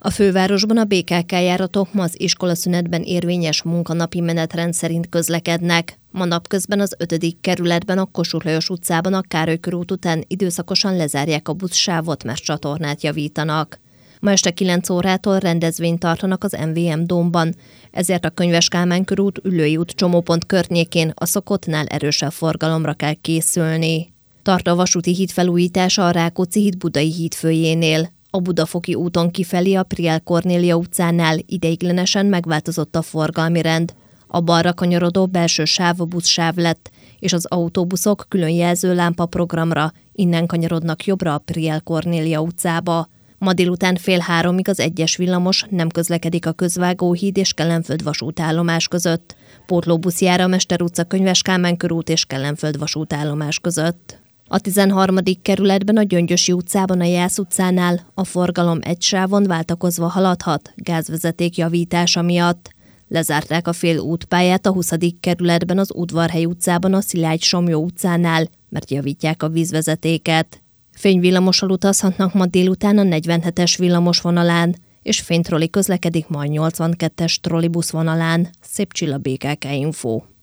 A fővárosban a BKK járatok ma az iskolaszünetben érvényes munkanapi menetrend szerint közlekednek. Ma napközben az 5. kerületben a Kossuth Lajos utcában a Károly körút után időszakosan lezárják a buszsávot, mert csatornát javítanak. Ma este 9 órától rendezvényt tartanak az MVM Dómban, ezért a Könyves Kálmán körút, Üllői út csomópont környékén a szokottnál erősebb forgalomra kell készülni. Tart a vasúti híd felújítása a Rákóczi híd Budai hídfőjénél. A Budafoki úton kifelé a Priel Kornélia utcánál ideiglenesen megváltozott a forgalmi rend. A balra kanyarodó belső sáv buszsáv lett, és az autóbuszok külön jelző lámpa programra innen kanyarodnak jobbra a Priel Kornélia utcába. Ma délután 2:30 az 1-es villamos nem közlekedik a Közvágóhíd és Kelenföld vasútállomás között. Pótlóbusz jár a Mester utca, Könyves Kálmán körút és Kelenföld vasútállomás között. A 13. kerületben a Gyöngyösi utcában a Jász utcánál a forgalom egy sávon váltakozva haladhat gázvezeték javítása miatt. Lezárták a fél útpályát a 20. kerületben az Udvarhely utcában a Szilágy-Somlyó utcánál, mert javítják a vízvezetéket. Fényvillamossal utazhatnak ma délután a 47-es villamos vonalán, és fénytroli közlekedik ma a 82-es trollibusz vonalán. Szép Csilla, BKK Info.